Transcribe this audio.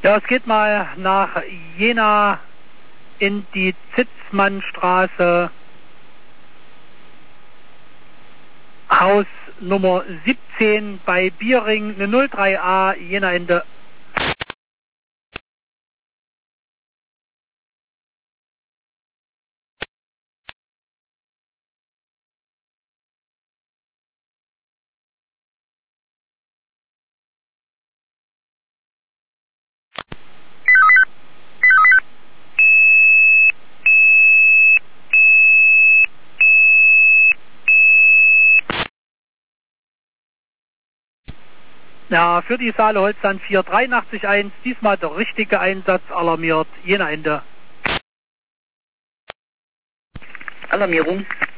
Ja, es geht mal nach Jena in die Zitzmannstraße, Haus Nummer 17 bei Biering, eine 03A, Jena Ende. Ja, für die Saale Holzland 48381, diesmal der richtige Einsatz, alarmiert, Jena Ende. Alarmierung.